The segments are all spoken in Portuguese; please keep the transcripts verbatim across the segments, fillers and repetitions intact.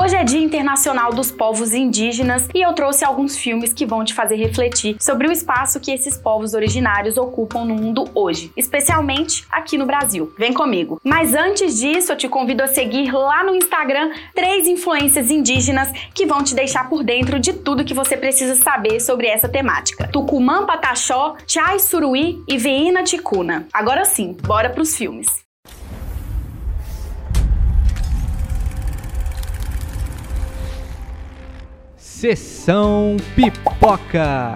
Hoje é Dia Internacional dos Povos Indígenas e eu trouxe alguns filmes que vão te fazer refletir sobre o espaço que esses povos originários ocupam no mundo hoje, especialmente aqui no Brasil. Vem comigo! Mas antes disso, eu te convido a seguir lá no Instagram três influências indígenas que vão te deixar por dentro de tudo que você precisa saber sobre essa temática. Tucumã Pataxó, Tchai Suruí e Veína Ticuna. Agora sim, bora pros filmes! Sessão Pipoca.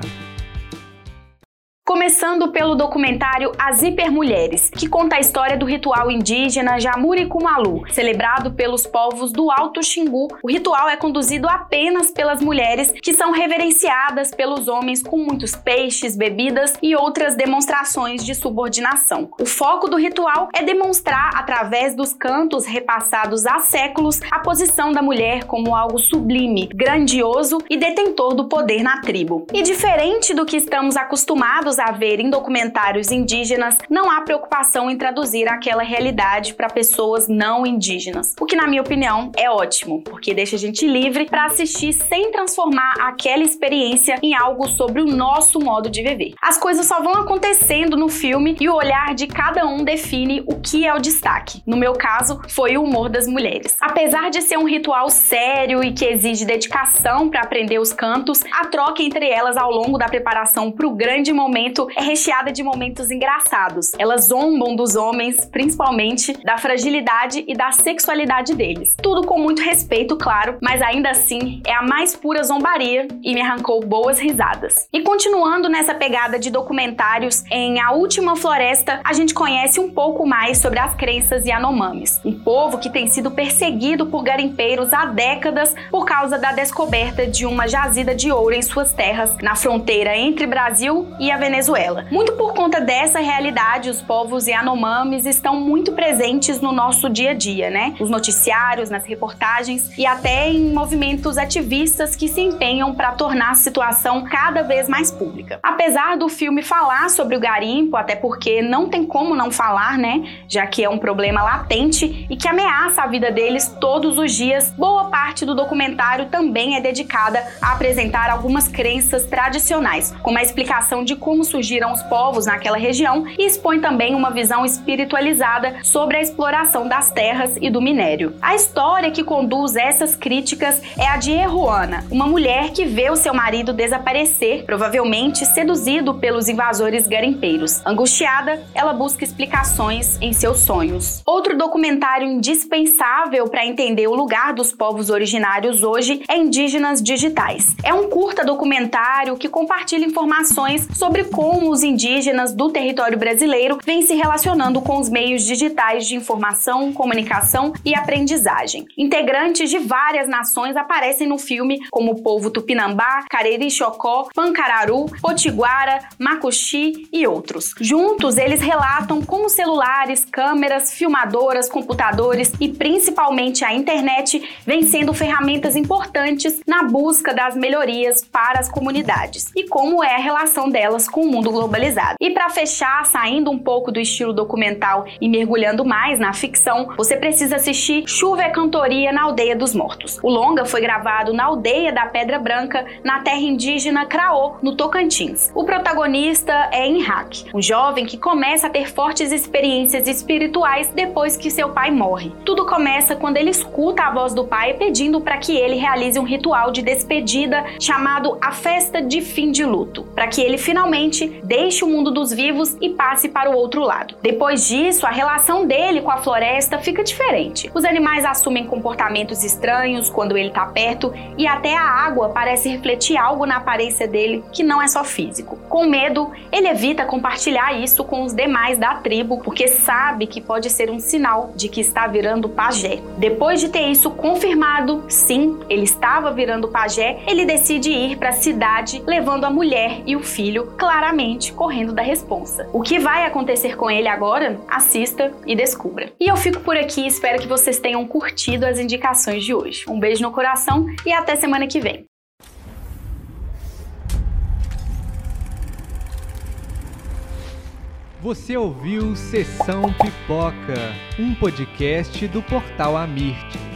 Começando pelo documentário As Hipermulheres, que conta a história do ritual indígena Jamuri-Kumalu, celebrado pelos povos do Alto Xingu. O ritual é conduzido apenas pelas mulheres, que são reverenciadas pelos homens com muitos peixes, bebidas e outras demonstrações de subordinação. O foco do ritual é demonstrar, através dos cantos repassados há séculos, a posição da mulher como algo sublime, grandioso e detentor do poder na tribo. E diferente do que estamos acostumados a ver em documentários indígenas, não há preocupação em traduzir aquela realidade para pessoas não indígenas. O que, na minha opinião, é ótimo, porque deixa a gente livre para assistir sem transformar aquela experiência em algo sobre o nosso modo de viver. As coisas só vão acontecendo no filme e o olhar de cada um define o que é o destaque. No meu caso, foi o humor das mulheres. Apesar de ser um ritual sério e que exige dedicação para aprender os cantos, a troca entre elas ao longo da preparação para o grande momento é recheada de momentos engraçados. Elas zombam dos homens, principalmente da fragilidade e da sexualidade deles. Tudo com muito respeito, claro, mas ainda assim é a mais pura zombaria e me arrancou boas risadas. E continuando nessa pegada de documentários, em A Última Floresta, a gente conhece um pouco mais sobre as crenças Yanomamis, um povo que tem sido perseguido por garimpeiros há décadas por causa da descoberta de uma jazida de ouro em suas terras, na fronteira entre Brasil e a Venezuela. Muito por conta dessa realidade, os povos Yanomamis estão muito presentes no nosso dia a dia, né? Nos noticiários, nas reportagens e até em movimentos ativistas que se empenham para tornar a situação cada vez mais pública. Apesar do filme falar sobre o garimpo, até porque não tem como não falar, né? Já que é um problema latente e que ameaça a vida deles todos os dias, boa parte do documentário também é dedicada a apresentar algumas crenças tradicionais, como a explicação de como surgiram os povos naquela região e expõe também uma visão espiritualizada sobre a exploração das terras e do minério. A história que conduz essas críticas é a de Erruana, uma mulher que vê o seu marido desaparecer, provavelmente seduzido pelos invasores garimpeiros. Angustiada, ela busca explicações em seus sonhos. Outro documentário indispensável para entender o lugar dos povos originários hoje é Indígenas Digitais. É um curta documentário que compartilha informações sobre como os indígenas do território brasileiro vêm se relacionando com os meios digitais de informação, comunicação e aprendizagem. Integrantes de várias nações aparecem no filme, como o povo Tupinambá, Cariri Xocó, Pancararu, Potiguara, Macuxi e outros. Juntos, eles relatam como celulares, câmeras, filmadoras, computadores e principalmente a internet vêm sendo ferramentas importantes na busca das melhorias para as comunidades e como é a relação delas com o mundo globalizado. E para fechar, saindo um pouco do estilo documental e mergulhando mais na ficção, você precisa assistir Chuva é Cantoria na Aldeia dos Mortos. O longa foi gravado na aldeia da Pedra Branca, na terra indígena Craô, no Tocantins. O protagonista é Henrique, um jovem que começa a ter fortes experiências espirituais depois que seu pai morre. Tudo começa quando ele escuta a voz do pai pedindo para que ele realize um ritual de despedida chamado a Festa de Fim de Luto, para que ele finalmente deixe o mundo dos vivos e passe para o outro lado. Depois disso, a relação dele com a floresta fica diferente. Os animais assumem comportamentos estranhos quando ele está perto e até a água parece refletir algo na aparência dele que não é só físico. Com medo, ele evita compartilhar isso com os demais da tribo porque sabe que pode ser um sinal de que está virando pajé. Depois de ter isso confirmado, sim, ele estava virando pajé, ele decide ir para a cidade levando a mulher e o filho, claramente correndo da responsa. O que vai acontecer com ele agora? Assista e descubra. E eu fico por aqui, espero que vocês tenham curtido as indicações de hoje. Um beijo no coração e até semana que vem. Você ouviu Sessão Pipoca, um podcast do Portal Amirte.